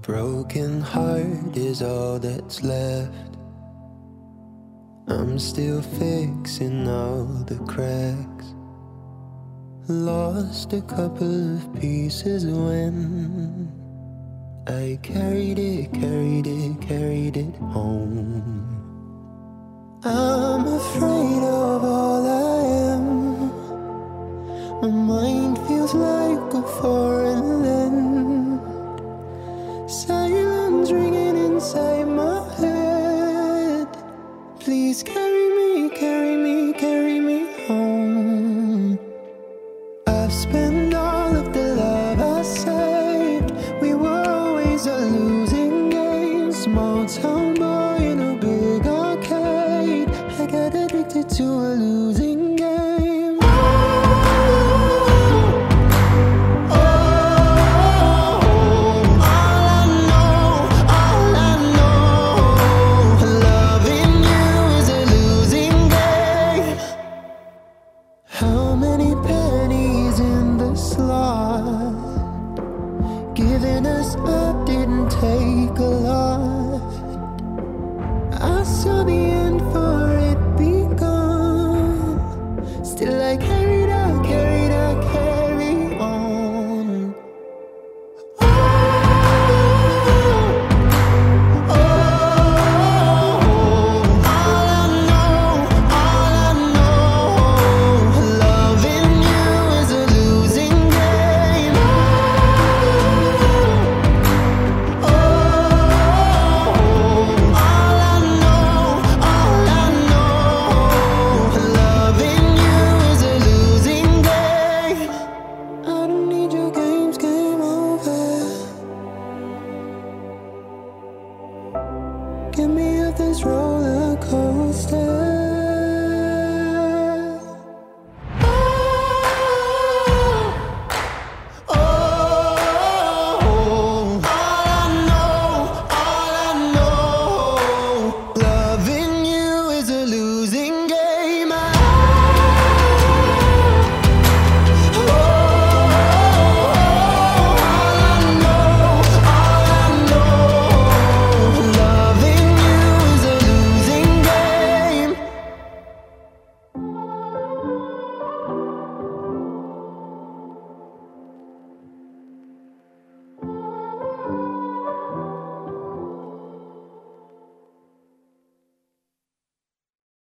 broken heart is all that's left. I'm still fixing all the cracks. Lost a couple of pieces when I carried it home. I'm afraid of all I am. My mind feels like a foreign land. Silence ringing inside my head. Please carry me home. I've spent all of the love I saved. We were always a losing game. Small town boy in a big arcade. I got addicted to a losing game. How many pennies in the slot? Giving us up didn't take a lot. I saw the end for it begun. Still I carry on. Get me off this roller coaster.